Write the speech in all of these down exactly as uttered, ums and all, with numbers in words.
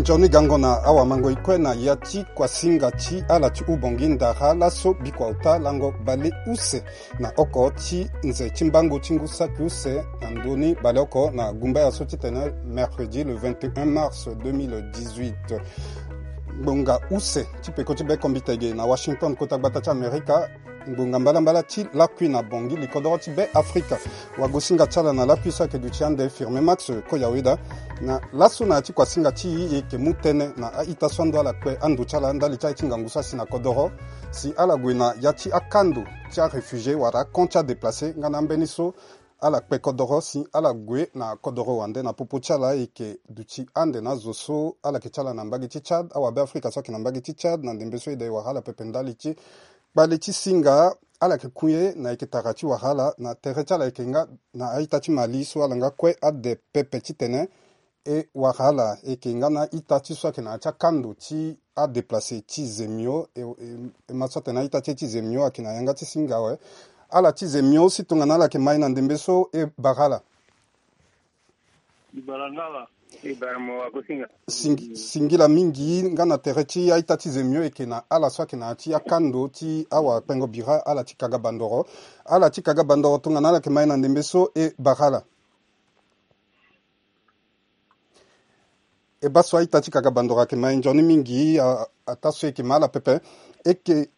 Johnny Gangona awa mango ikwena yati kwa singa chi ala chi ubonginda hala so bikwa uta lango bale use na oko chi nze chimbango chingu saki use na ndoni bale oko na gumba ya soti tene mercredi le vingt et un mars deux mille dix-huit. Bonga use chipe kochibe kombitege na Washington kota batacha Amerika mbunga mbala mbala ti lakwi na bongi likodoro ti be Afrika wagosinga chala na lakwi sa ke du tiande firme max koyawida na laso na ti kwa singa ti ye ke mutene na ita swando ala kwe andu chala ndali cha tinga ngusa sina kodoro si ala gwina yati akandu ti a réfugié wara koncha déplacé ngana mbeniso ala kwe kodoro si ala gwe na kodoro wande na popo chala eke duchi ande na zoso ala ke chala na mbagi ti Chad awa be Afrika so ke na mbagi ti Chad na ndembeso ide wahala pependali ti bale ti singa ala ke kuye na eke tarati wahala na tere chala eke nga na aita ti mali so ala nga kwe ade pepe ti tene e wahala eke nga na ita ti so ke na acha kando ti a déplacé ti zemio e, e, e maso tena ita ti ti zemio ake na yanga ti singa we ala ti zemio si tonga na ala ke mai na ndembe so e bagala ibarangala ibaramo akosinga Sing, singila mingi nga na tere ti aita ti zemio eke na ala so ake na ti akando ti awa pengo bira ala ti kaga bandoro ala ti kaga bandoro tonga na ala ke mai na ndembe so e bagala e baso aita ti kaga bandoro ake mai njoni mingi ata so eke ma ala pepe eke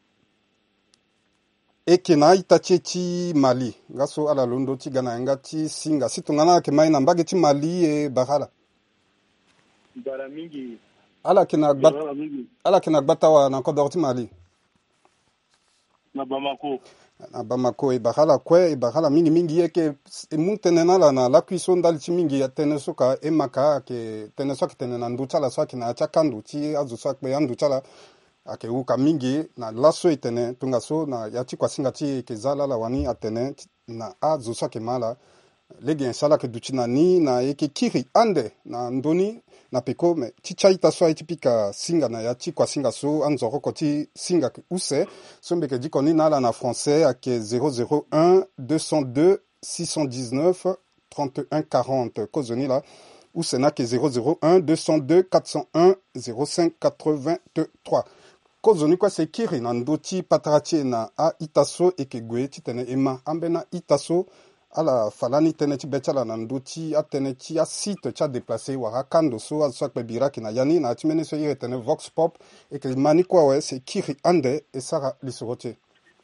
eke na ita ti ti Mali nga so ala londo ti ga na yanga ti singa si tonga na ala ke mai na mbage ti Mali e bagala bara mingi ala ke na gbat ala ke na gbata wa na kodoro ti Mali na Bamako na Bamako e bagala kwe e bagala mingi mingi eke e mutene na la na la kuiso ndali ti mingi ya tene so ka e maka ke tene so ke tene na ndu chala so ke na acha kandu ti azu so ke andu chala ake uka mingi na laso itene tunga so na yati kwa singa ti ke zala la wani atene na azu so ke mala legi ensala ke duchina ni na eke kiri ande na ndoni na peko me ti chaita so iti pika singa na yati kwa singa so anzoro ko ti singa ke use so mbeke diko ni na la na français ake zéro zéro un deux cent deux six cent dix-neuf trente et un quarante kozoni la use na ke zéro zéro un deux cent deux quatre cent un zéro cinq quatre-vingt-trois kozoni kwa se kiri na ndoti patarati na a itaso eke gwe ti tene ema ambe na itaso ala falani tene ti betala na ndoti atene ti a site ti a déplacé wara kando so azo akpe biraki na yani na ti mene so ire tene vox pop eke mani kwa we se kiri ande e sara lisoro ti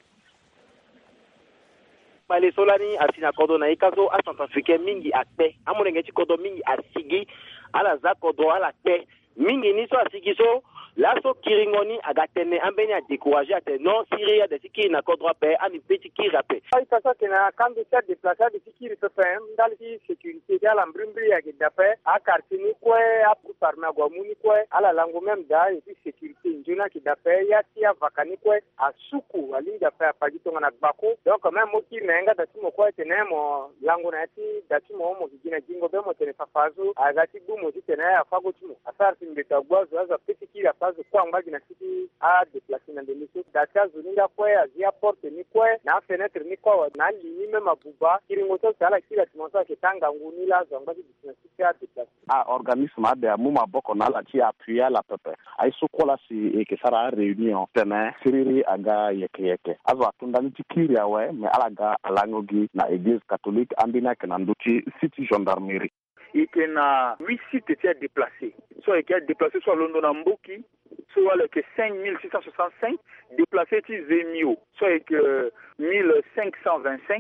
mali solani asina kodo na ikaso a centrafricain mingi akpe amulenge ti kodo mingi asigi ala za kodo ala kpe mingi ni so asigi so laso kiringoni agatene ambeni a découragé ate non Syria de sikiri na kodro pe ami petit kiri pe ay kasa kena quand ça déplacer de sikiri pe fem dans les sécurité ya la mbrimbri ya gidape a kartini kwe a parma gwamuni kwe ala lango même da et puis sécurité njuna kidape ya tia vakani kwe a suku alinga pe apagitonga na bako donc même mo kiri na nga dati mo kwe tenemo lango na ti dati mo mo kigina jingo be mo tene fafazo agati bumo ti tene ya fago timo asar timbeta gwazo aza petit kiri apazo kwa mbagi na siti a déplacer na demiso data zuninga kwe azia porte ni kwe na fenêtre ni kwa na lini me mabuba kiringo to sala kila timonsa ke tanga nguni la zanga di na siti a déplacer a organisme ade mu maboko na la ti appuyer la pepe ai sukola si e ke sara réunion tene siriri aga yeke yeke azo atunda ni tikiri awe me alaga alangogi na église catholique ambina ke na nduti city gendarmerie ike na huit sites ti a déplacé soit qui a déplacé soit London na Mboki soit le que cinq mille six cent soixante-cinq déplacé ti Zemio soit que mille cinq cent vingt-cinq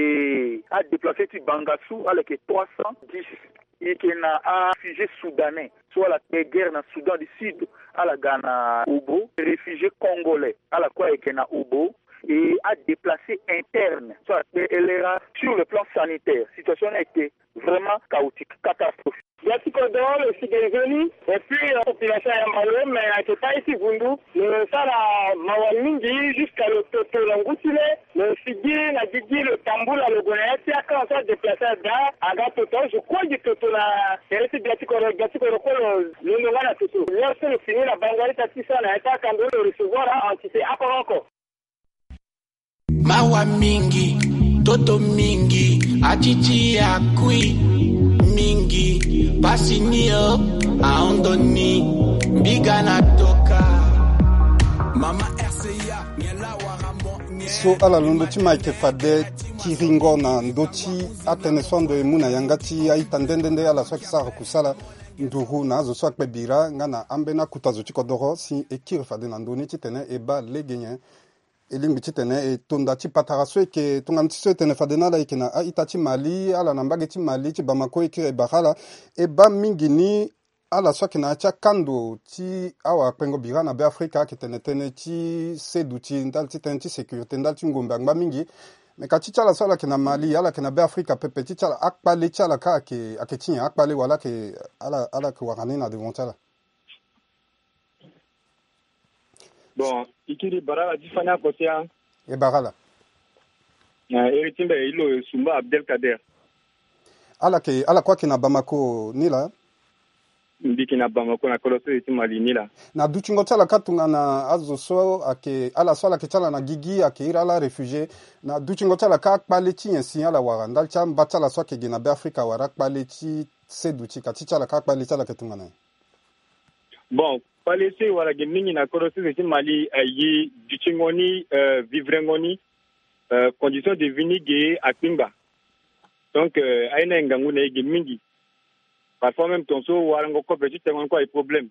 et a déplacé ti Bangassou avec que trois cent dix et qui na a réfugié soudanais soit la guerre na Soudan du Sud à la Ghana Obo réfugié congolais à la quoi qui na Obo et a déplacé interne soit elle era sur le plan sanitaire situation a été vraiment chaotique catastrophique. Yati Kodoro, le Sigeveni, et puis la population est malheureuse, mais elle n'était pas ici Bundu. Le Sala Mawamingi, jusqu'à le Toto Langoutile, le Sigi, la Didi, le Tamboula, le Gonaïti, a commencé à déplacer à Aga Toto. Je crois que Toto la. C'est resté Yati Kodoro, Yati Kodoro, le Nonga la Toto. Lorsque le fini, la Bangali Tatissa n'a été à Kando le recevoir à Antité, encore encore. Mawamingi, Toto Mingi, Atiti Akui. Mingi Pasinio, Aondoni, Bigana Toka, Mama R C A, Nyela Warambo, so ala londo ti maike fade kiringo na ndoti atene sondo muna yangati aitandendende ala swaki sara kusala nduru na zo swak bebira ngana ambena kutazo chikodoro si ekire fade na ndoni titene eba legenye elimbi titene e tonda ti patara so ke tonga mtiso tene fade na la ikena a itachi mali ala nambage ti mali ti bamako ekire bahala eba mingini ala swaki na cha kando ti awa pengo bira na be Afrika ki tene tene ti sedu ti ndal ti tene ti sécurité ndal ti ngombe ngba mingi me ka ti chala sala ki na Mali ala ki na be Afrika pepe ti chala akpale chala ka ke ake ti akpale wala ke ala ala ke warani na devant chala bon ikiri bara di fana ko sia e barala na eritimbe ilo Sumba Abdelkader ala ke ala kwa ki na Bamako nila mbiki na Bamako na koloso eti Mali nila na duchingo chala katunga na azo so ake ala swala ke chala na gigi ake ira la réfugié na duchingo chala ka akpale ti yensi ala wara ndal cha mbachala so ke gina be Afrika wara akpale ti sedu ti ka ti chala ka akpale chala ke tunga na bon palese wala ge mingi na koloso eti Mali ayi duchingoni uh, vivrengoni uh, condition de vie ge akpimba donc uh, aina ngangu na ge mingi. Parfois même ton so warango ko petit te quoi problème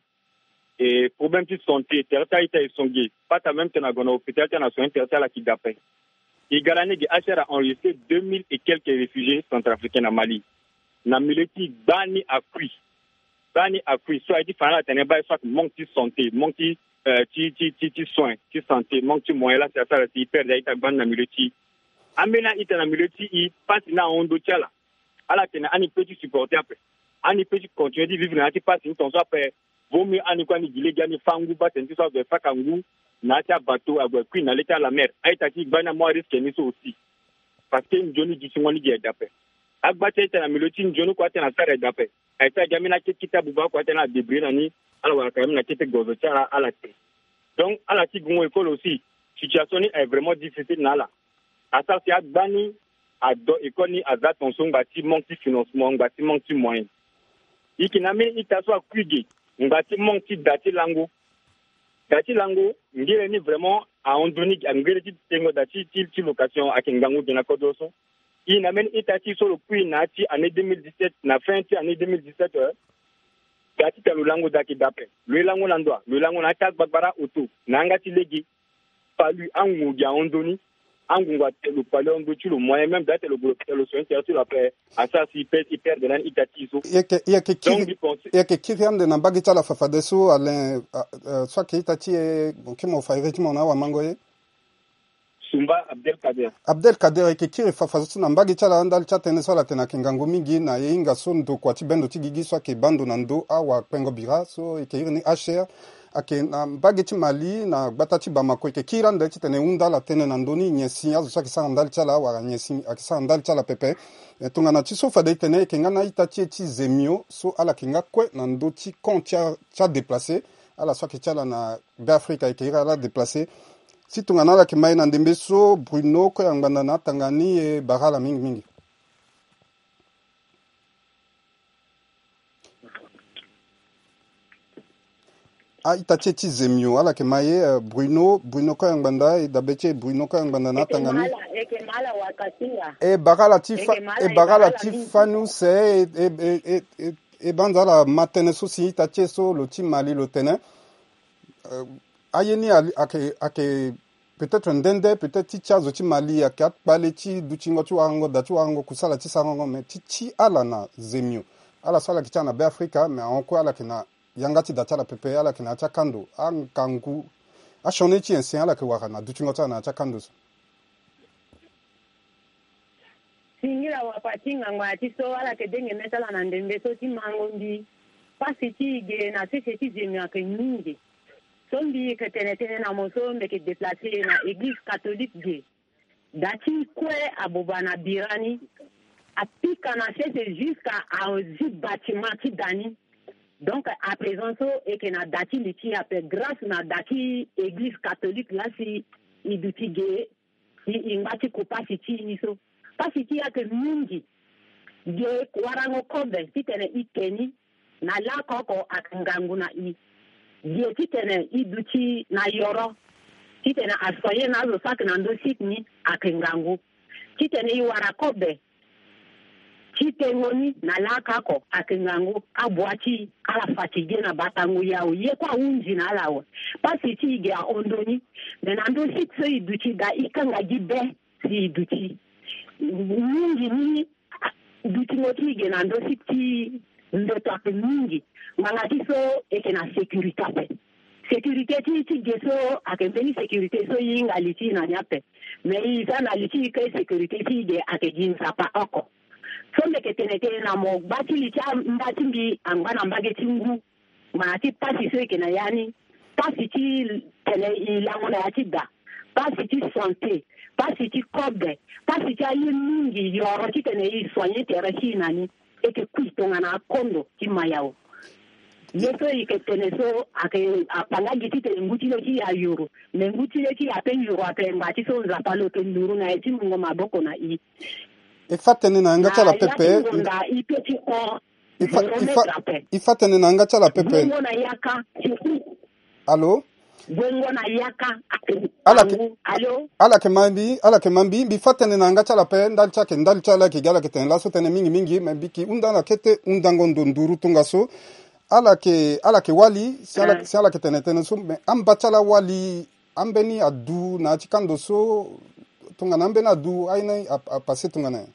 et problème de santé terta ita isongi pas ta même tena gono hôpital tena so interta la kidapé et galane ge achara enregistré deux mille et quelques réfugiés centrafricains na Mali na militi bani akui bani akui so adi fana tena ba soit manque de santé manque euh, ti ti ti ti soins ti santé manque de moyens là c'est ça c'est hyper ita ban na militi amena ita na militi i passe na ondo tiala ala tena ani petit supporter après ani peut continuer de vivre na ti passe ton so après vaut mieux ani kwa ni gile gani fangu ba tenti so be fakangu na ta bateau agwa queen na leta la mer aita ti bana mo risque ni so aussi parce que njoni du singoni ge dape agba teta na miloti njoni kwa tena sare dape aita jamina ki kitabu ba kwa tena debris na ni ala wa ka na kete gozo cha ala te donc ala ti gungo école aussi situation ni est vraiment difficile na la asa si agbani ado école ni aza ton so ngati manque financement ngati manque moyen ikiname itaswa kwige ngati monti dati lango dati lango ngire ni vraiment a ondoni ngire ti tengo dati ti ti location akingangu dina kodoso inamen itati solo puis na ti année deux mille dix-sept na fin ti année deux mille dix-sept euh, dati ta lango daki dape le lango landwa le lango na ta babara auto na ngati legi palu angu ya ondoni angungwa le palais on tu le moyen même d'être le le soin tertiaire après à ça si pèse hyper de l'an itatiso yake yake kiri yake kiri ande na bagi chala fafadeso ale soit que itati bon kimo faire ti mona wa mangoye Sumba Abdelkader Abdelkader yake kiri fafadeso na bagi chala andal chatene so la tena kingango mingi na yinga so ndo kwa ti bendo ti gigi soit que bando na ndo awa pengo bira so yake ni H R ake na mbage ti Mali na gbata ti Bamako ke kirande ti tene unda la tene na ndoni nyesi azo so ki sa ndal chala wara nyesi akisa ndal chala pepe e tunga na ti so fade tene ke ngana ita ti ti zemio so ala kinga kwe na ndo ti kon tia cha déplacer ala so ki chala na be Afrika ke ira la déplacer si tunga na la ke mai na ndembe so Bruno ko yanganda na tangani e barala mingi mingi a itati ti zemio ala ke maye uh, Bruno Bruno ko yanganda e dabeche Bruno ko yanganda na tangani e ke mala wakasinga e bagala ti fa, e bagala ti fanu se e e e e, e banzala matene so si itati so lo ti Mali lo tene uh, ayeni ake ake peut-être ndende peut-être ti chazo ti Mali ake atpale ti duchingo ti wango da ti wango kusala ti sango me ti ti ala na zemio ala sala ki chana be Afrika me onko ala kina yangati data la pepe ala kina cha kando an kangu a shone ti ensin ala ke waka na duchingo ta na cha kando singira wapatinga ngwati so ala ke denge metala na ndembe so ti mango ndi pasi ti ge na se ti zemia ke mingi so mbi ke tene tene na moso me ke déplacer na église catholique ge dati kwe abobana birani apika na c'est jusqu'à un bâtiment ti dani. Donc, à présent, et que na dati liti après grâce na dati église catholique là si il dutige il ngati ko pasiti ni so pasiti ya ke mingi ge warango kobe titene ikeni na la koko akangangu na i ge titene iduchi na yoro titene asoye na zo sak na ndo sitni akangangu titene i wara kobe titengoni na la kako akangangu abwachi ala fatige na batangu yao ye kwa unji na alawe pasi ti ge a ondoni na ndo sitso iduchi da ikanga gibe si iduchi mingi ni dutimoti gena ndo siti ndoto ape mingi mangati so ekena security ape security ti ti geso akempeni security so yinga liti na nyape me izana liti ke security ti ge akejinsa pa oko so ndeke tenete na mo bati liti mbati mbi angana mbage tingu mati pasi so ekena yani pasi ti tele ilango na yatida pasi ti santé pasi ti kobe pasi ti ayi mingi yoro ti tene i soigner tere chi nani e ke kuitonga na kondo ti mayao yeso i ke tene so ake apanga giti tene nguti le ki ya yoro me nguti le ki ape yoro ape ngati so zapalo ke nduru na eti mungo maboko na i e fatene na ngata la pepe nda i peti o ifa ifa ifatene na ngata la pepe mungo na yaka allo bongo na yaka ala ke allo ala ke mambi ala ke mambi bi fatene na ngata la pe ndal chake ndal chala ke gala ke ten la so tene mingi mingi me biki undana kete undango ndunduru tunga so ala ke ala ke wali si ala si ala ke tene tene so me ambachala wali ambeni adu na chikando so tunga na ambena adu aina a passer tunga na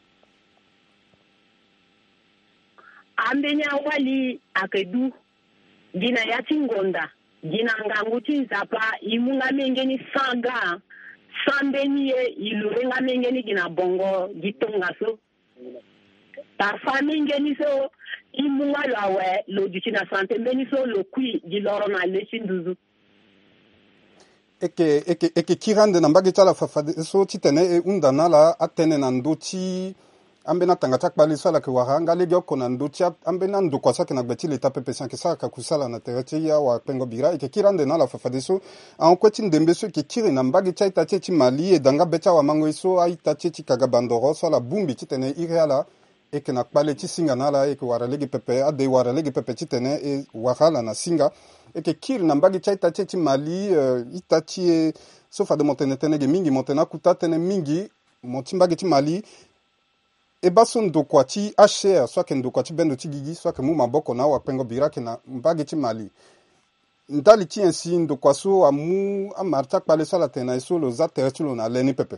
ambenya wali akedu gina ya tingonda gina ngangu tinzapa imunga mengeni saga sambeni ye ilurenga mengeni gina bongo gitonga so ta famingeni so imunga lawe lo dicina sante meni so lo kui giloro na lechinduzu eke eke eke kirande na mbagi chala fafade so titene e undana la atene na ndochi ambena tanga takbali sala ke wahanga legyo kona ndochi ambena ndo kwa sake na gbeti leta pepe sanke saka kusala na terete ya wa pengo bira eke kirande na la fafade so an kweti ndembe so ke kiri na mbagi cha itache chi mali e danga becha wa mango so a itache chi kagabandoro so la bumbi titene ireala eke na kpale chi singa na la eke wara legi pepe ade wara legi pepe titene e wahala na singa eke kiri na mbagi cha itache chi mali uh, itachi e sofa de montene tenege mingi montena kuta tene mingi motimbagi chi mali e baso ndokwa ti H R soit ke ndokwa ti bendo ti gigi soit ke mu maboko na wa pengo birake na mbagi ti mali ndali ti ensi ndokwa so amu amarta kpale so la tena so lo za tere ti lo na leni pepe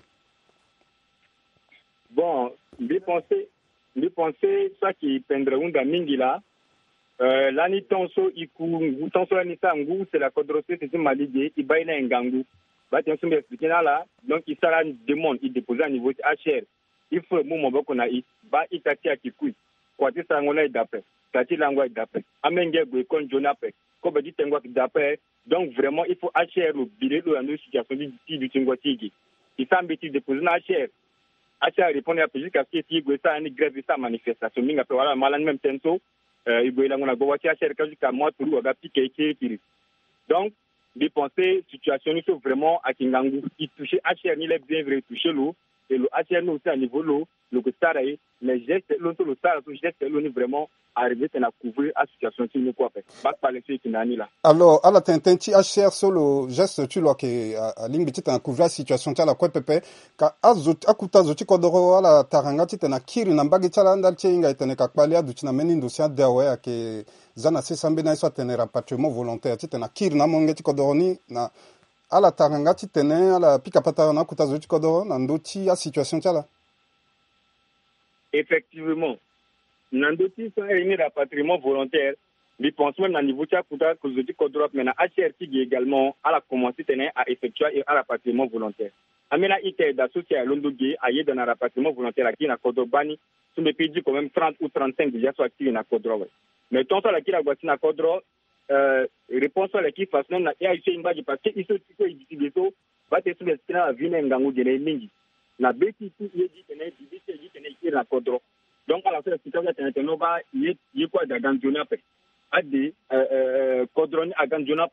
bon mbi pensé mbi pensé ça qui pendre unda mingi la euh lani tonso iku ngu tonso ni sa ngu c'est la kodrose c'est mali de ibaina ngangu ba ti enso mbi expliquer na la donc il sera demande il déposer à niveau H R il faut mu moboko na i ba itati akikui kwa ti sangona idape tati langwa idape amenge go kon jonape ko be ditengwa idape donc vraiment il faut H R le bilé de la situation du du tingwa tigi il semble ti déposer na H R H R répondre à jusqu'à ce qu'il go ça ni grève ça manifestation minga pe wala malan même tento euh il go langona go wati H R ka jusqu'à moi tout ga piquer kiri donc de penser situation ni so vraiment à Kingangu il toucher H R ni les bien vrai toucher l'eau et le H R nous aussi à niveau l'eau le gostarae les gestes l'autre le star tout geste l'eau ni vraiment arriver à couvrir la situation qui nous quoi fait pas parler qui nani là alors ala tenten ti H R solo geste tu lo ke a limbi ti na couvrir la situation ti ala ko pepe ka azot akuta zoti kodoro ala taranga ti na kiri na mbagi chala ndal ti inga itene ka kpali adu ti na meni ndo sia dewe ake zana se sambe na so tene rapatriement volontaire ti na kiri na monge ti kodoro ni na ala taranga ti tene ala pika pata na kuta zoti kodoro na ndo ti a situation ti ala effectivement nandoti ça est rapatriement volontaire mais pense même à niveau de kuta que je dis kodoro mais na H R qui également à la commencer tenir à effectuer un rapatriement volontaire amena ite d'associer à Londogué à y dans un rapatriement volontaire qui na kodobani sur les pays quand même trente ou trente-cinq déjà soit actifs na kodoro mais tant ça la qui la voici na kodoro euh réponse à l'équipe façon na ya ici imbaji parce que ils sontiko ibiso va te sur les skina vine ngangu de mingi na beti tu yeji tenir dibite yeji tenir qui na kodoro donc à la fin c'est ça que no ba yi yi quoi da ganjona pe ade euh euh kodroni a ganjona